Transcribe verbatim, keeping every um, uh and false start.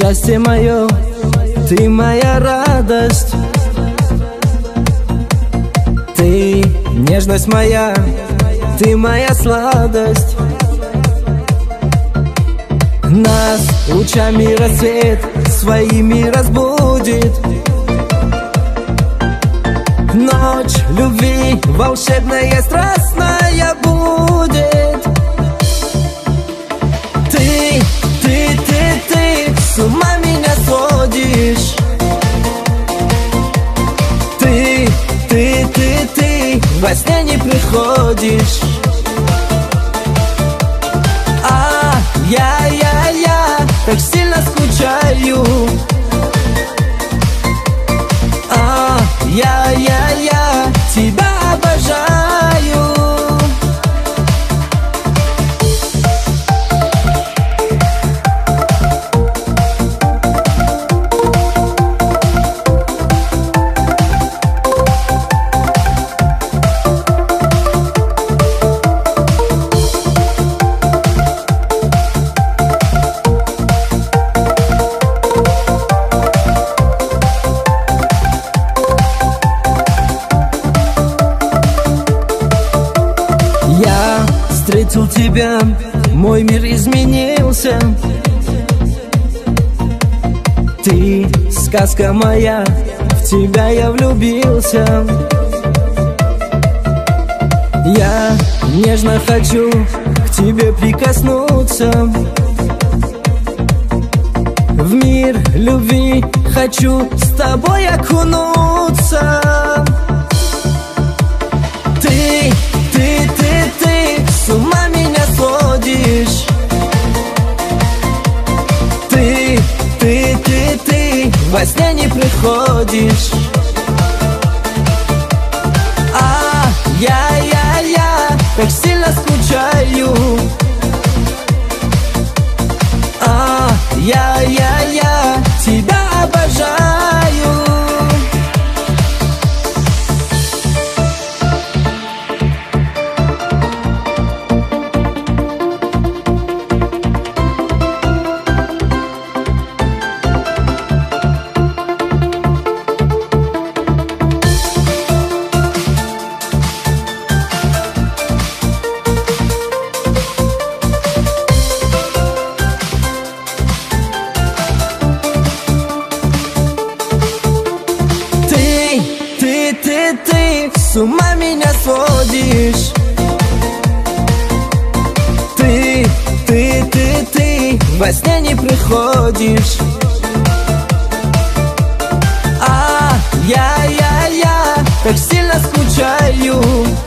счастье мое, ты моя радость, ты нежность моя, ты моя сладость. Нас лучами рассвет своими разбудит. Ночь любви волшебная, страстная будет. Ты, ты, ты, ты с ума меня сводишь. Ты, ты, ты, ты во сне не приходишь. А я, я, я так сильно скучаю. А я, я, я тебя обожаю. Я встретил тебя, мой мир изменился. Ты сказка моя, в тебя я влюбился. Я нежно хочу к тебе прикоснуться. В мир любви хочу с тобой окунуться. Ты, ты, ты, ты с ума меня сводишь. Ты, ты, ты, ты во сне не приходишь. А я, я, я так сильно скучаю. А я, я, я тебя обожаю. Ты, ты, ты с ума меня сводишь. Ты, ты, ты, ты во сне не приходишь. А я, я, я так сильно скучаю.